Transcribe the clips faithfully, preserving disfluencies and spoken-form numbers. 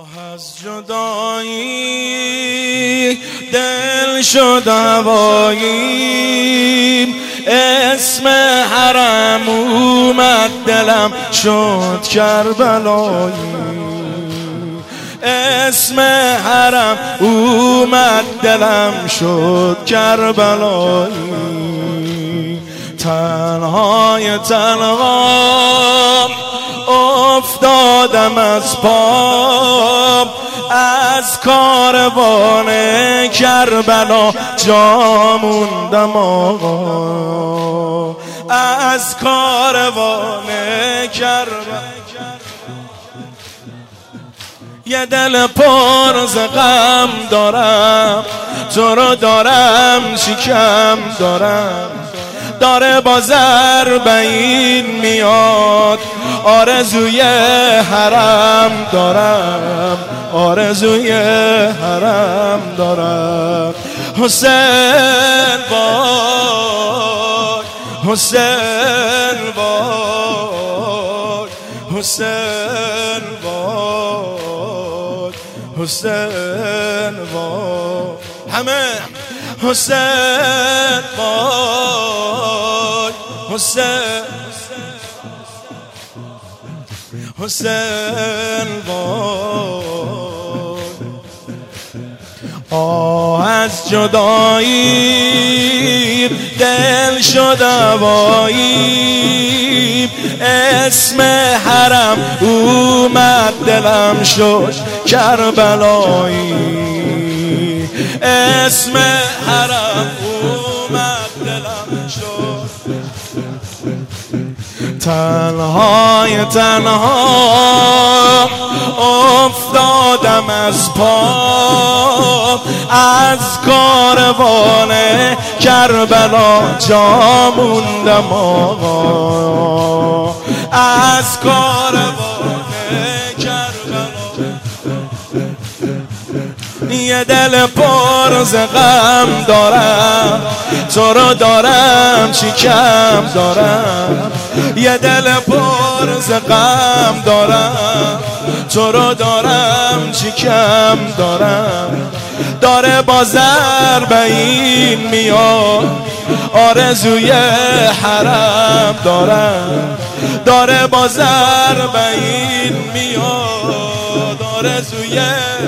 از جدایی دل شد هوایی، اسم حرم اومد دلم شد کربلایی. اسم حرم اومد دلم شد کربلایی. تنهای تنها افتادم از پام، از کاروان کربلا جا موندم آقا. از کاروان کربلا یه دل پر ز غم دارم، تو رو دارم شکم دارم، داره با ضربین میاد. آرزوی حرم دارم، آرزوی حرم دارم. حسین وای، حسین وای، حسین وای، حسین وای. همه حسین وای، حسین، حسین وای. آه از جدایی دل شد هوایی، اسم حرم اومد دلم شد کربلایی. اسم حرم اومد دلم شد. تنهای تنها افتادم از پا، از کاروان کربلا جا موندم آقا. از کاروان کربلا یه دل پر ز غم دارم، تو رو دارم شکم دارم. یه دل پر ز غم دارم، تو رو دارم شکم دارم، داره با ضربین میاد. آرزوی حرم دارم، داره با ضربین میاد. آرزوی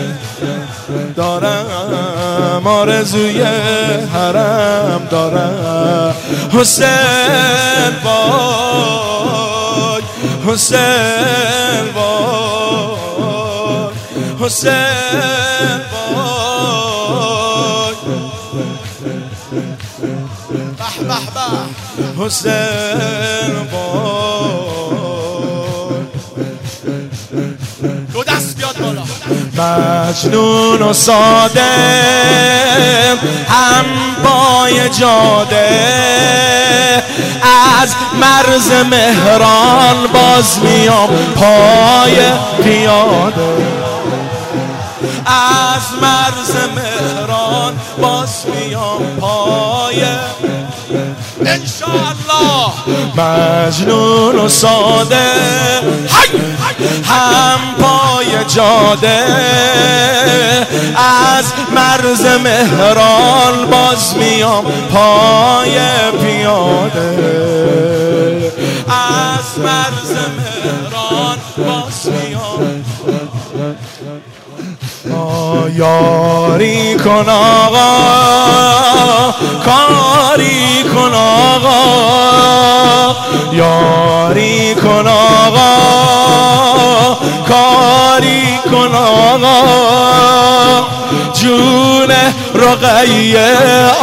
دارم، آرزوی حرم دارم. حسین وای، حسین وای، حسین وای. به به به حسین وای. دو دست بیاد بالا. مجنون و ساده هم پای جاده، از مرز مهران باز میام پای پیاده. از مرز مهران باز میام پای انشاءالله. مجنون و ساده هم پای جاده، از مرز مهران باز میام پای پیاده. از مرز مهران باز میام. یاری کن آقا، کاری کن آقا، یاری کن آقا، کاری کن آقا. جون رقیه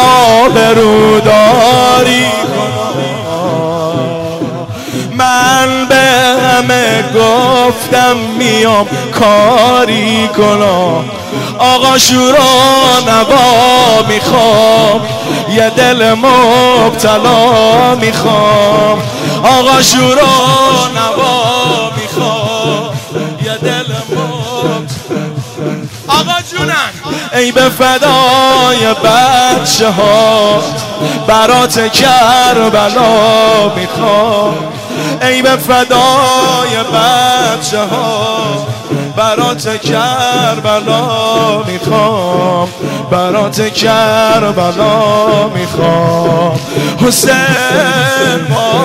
آبروداری کن آقا. من به همه گفتم میام کاری کنم آقا. شورا نوا میخوام، یه دل مبتلا میخوام آقا. شورا نوا میخوام، یه دل مبتلا. آقا جونم ای به فدای بچه ها، برات کربلا میخوام. ای به فدای بچه ها برات کربلا میخوام، برات کربلا میخوام. حسین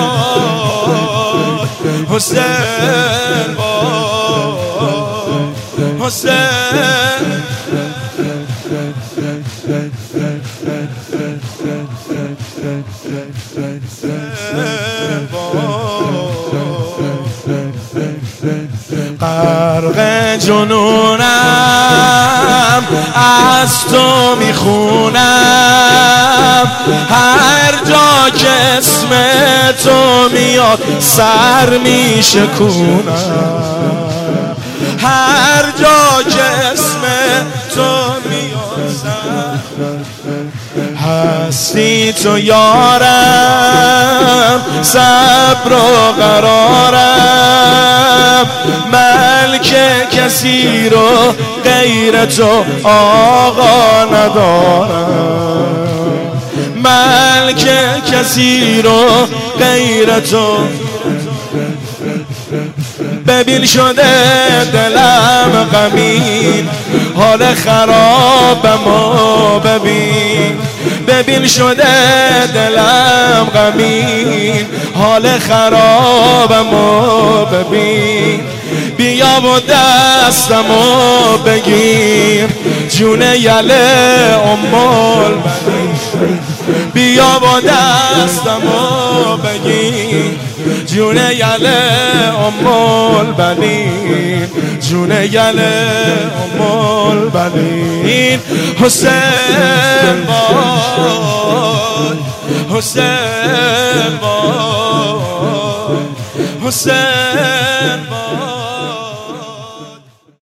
باد، حسین باد، حسین. غرق جنونم از تو میخونم، هر جا که اسم تو میاد سر میشکونم، هر جا که اسم تو میاد سر. هستی تو یارم، صبر و قرارم، ملک کسی رو غیر تو آقا ندارم، ملک کسی رو غیر تو. ببین شده دلم غمین، حال خرابمو ببین، ببین شده دلم غمین، حال خرابمو ببین. بیا و دستمو بگیر، جون یله امول بنین، بیا و دستمو بگیر، جون یله امول بنین، جون یله امول بنین. حسین باد، حسین باد، حسین باد.